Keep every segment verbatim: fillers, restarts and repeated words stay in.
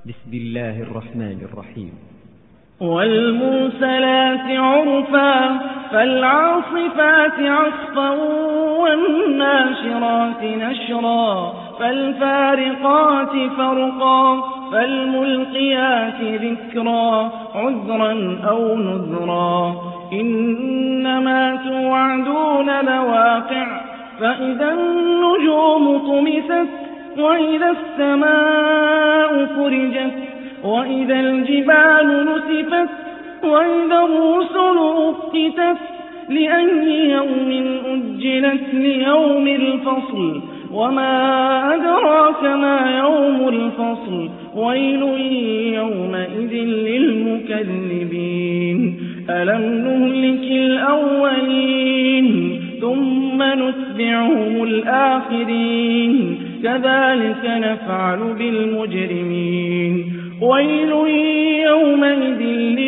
بسم الله الرحمن الرحيم. والمرسلات عرفا فالعاصفات عصفا والناشرات نشرا فالفارقات فرقا فالملقيات ذكرا عذرا أو نذرا إنما توعدون لواقع فإذا النجوم طمست وإذا السماء فرجت وإذا الجبال نسفت وإذا الرسل أقتت لأي يوم أجلت ليوم الفصل وما أدراك ما يوم الفصل ويل يومئذ للمكذبين ألم نهلك الأولين ثم نتبعهم الآخرين كذلك نفعل بالمجرمين ويل يومئذ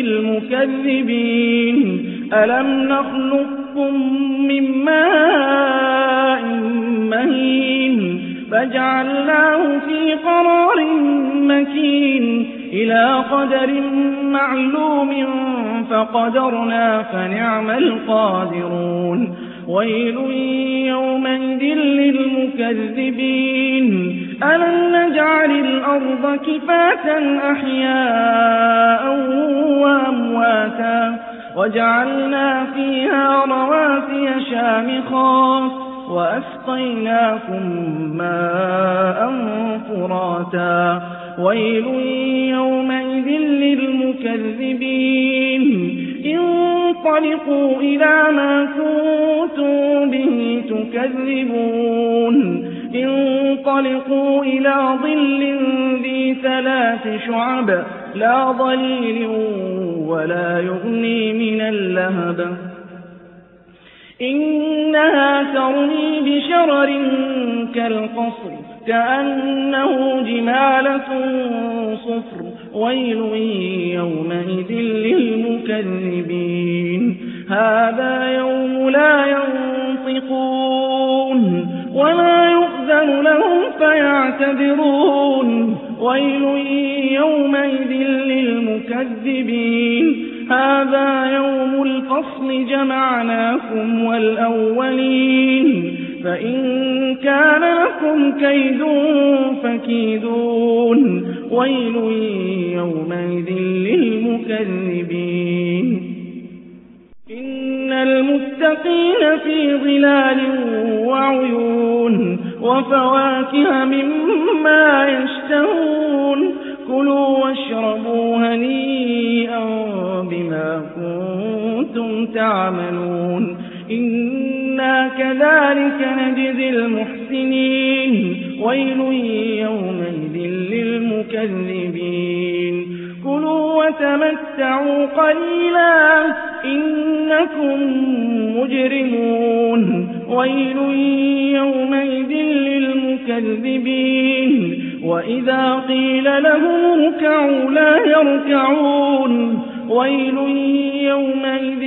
للمكذبين ألم نخلقكم من ماء مهين فجعلناه في قرار مكين إلى قدر معلوم فقدرنا فنعم القادرون ويل يومئذ للمكذبين ألم نجعل الأرض كفاة أحياء وأمواتا وجعلنا فيها رواسي شامخات وأسقيناكم ماء فراتا ويل يومئذ للمكذبين انطلقوا إلى ما كنتم به تكذبون انطلقوا إلى ظل ذي ثلاث شعب لا ظليل ولا يغني من اللهب إنها ترمي بشرر كالقصر كأنه جمالة صفر ويل يومئذ للمكذبين هذا يوم لا ينطقون ولا يؤذن لهم فيعتذرون ويل يومئذ للمكذبين هذا يوم الفصل جمعناكم والأولين فإن كان لكم كيد فكيدون ويل يومئذ للمكذبين إن المتقين في ظلال وعيون وفواكه مما يشتهون كلوا واشربوا هنيئا بما كنتم تعملون إنا كذلك نجزي المحسنين ويل يومئذ للمكذبين كلوا وتمتعوا قليلا إنكم مجرمون ويل يومئذ للمكذبين وإذا قيل لهم اركعوا لا يركعون ويل يومئذ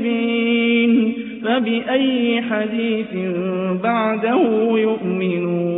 للمكذبين فبأي حديث بعده يؤمنون